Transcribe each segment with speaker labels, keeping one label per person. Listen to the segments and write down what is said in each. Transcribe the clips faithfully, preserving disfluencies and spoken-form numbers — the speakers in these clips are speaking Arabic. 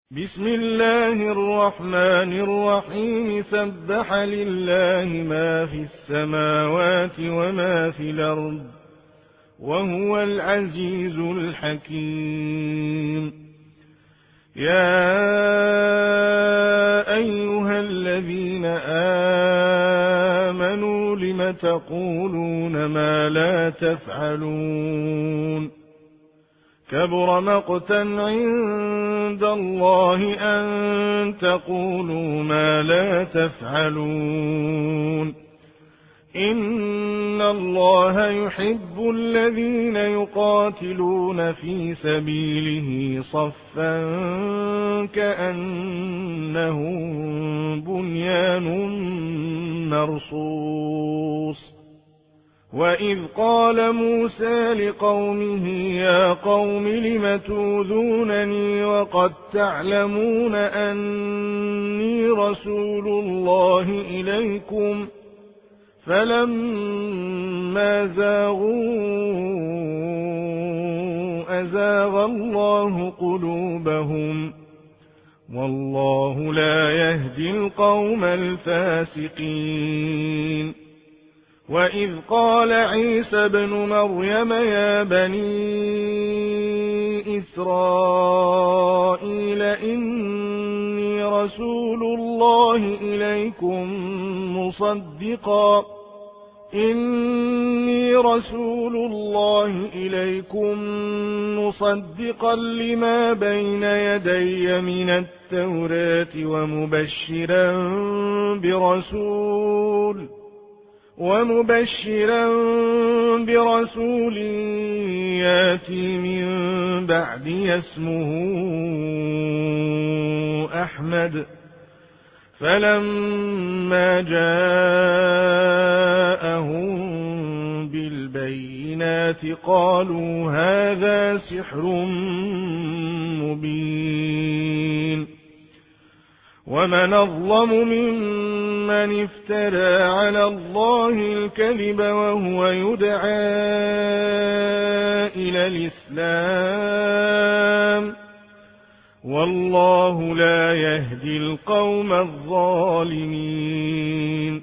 Speaker 1: بسم الله الرحمن الرحيم سبح لله ما في السماوات وما في الأرض وهو العزيز الحكيم. يا أيها الذين آمنوا لم تقولون ما لا تفعلون كبر مقتا عند الله أن تقولوا ما لا تفعلون إن الله يحب الذين يقاتلون في سبيله صفا كأنهم بنيان مرصوص. وإذ قال موسى لقومه يا قوم لم توذونني وقد تعلمون أني رسول الله إليكم فلما زاغوا أزاغ الله قلوبهم والله لا يهدي القوم الفاسقين. وإذ قال عيسى ابن مريم يا بني إسرائيل إني رسول الله إليكم مصدقا إني رسول الله إليكم مصدقا لما بين يدي من التوراة ومبشرا برسول ومبشرا برسول ياتي من بعدي اسمه أحمد. فلما جاءهم بالبينات قالوا هذا سحر مبين. ومن أظلم ممن افترى على الله الكذب وهو يدعى إلى الإسلام والله لا يهدي القوم الظالمين.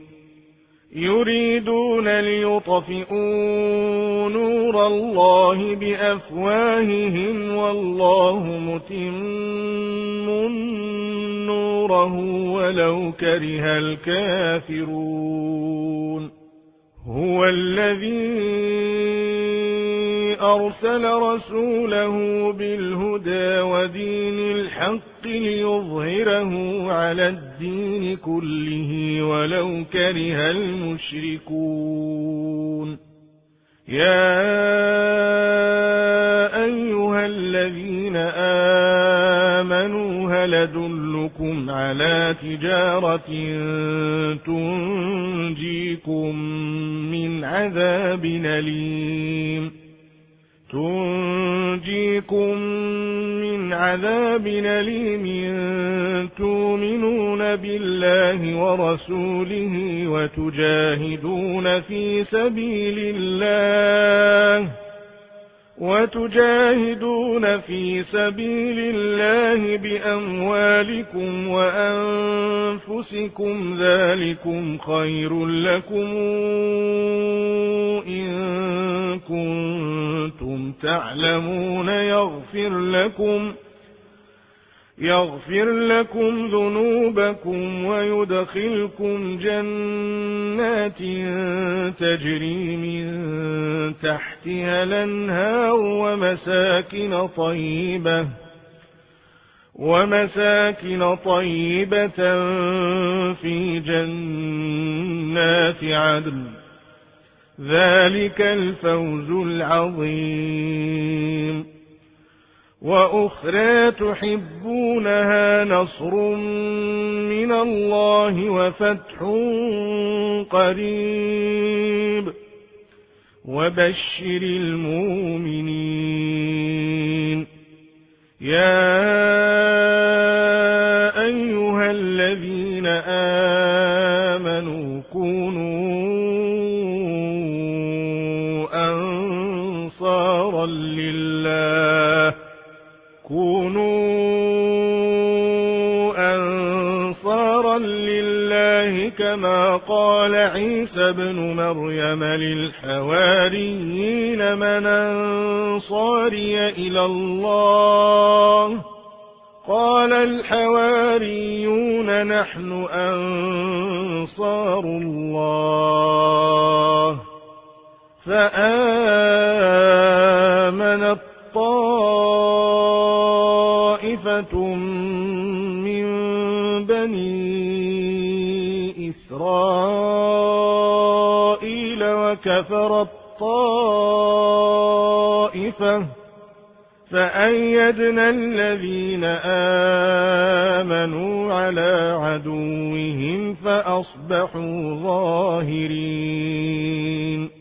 Speaker 1: يريدون ليطفئوا نور الله بأفواههم والله متم نوره ولو كره الكافرون. هو الذي أرسل رسوله بالهدى ودين الحق ليظهره على الدين كله ولو كره المشركون. يا أيها الذين آمنوا هل أدلكم على تجارة تنجيكم من عذاب أليم تنجيكم من عذاب أليم تؤمنون بالله ورسوله وتجاهدون في سبيل الله وتجاهدون في سبيل الله بأموالكم وأنفسكم ذلكم خير لكم إن كنتم تعلمون يغفر لكم يغفر لكم ذنوبكم ويدخلكم جنات تجري من تحتها الأنهار ومساكن طيبة ومساكن طيبة في جنات عدن ذلك الفوز العظيم. وأخرى تحبونها نصر من الله وفتح قريب وبشر المؤمنين. يا أيها الذين آمنوا كونوا أنصارا لله كونوا لله كما قال عيسى بن مريم للحواريين من أنصاري إلى الله قال الحواريون نحن أنصار الله فآمنت طائفة من بني إسرائيل وكفرت طائفة فأيدنا الذين آمنوا على عدوهم فأصبحوا ظاهرين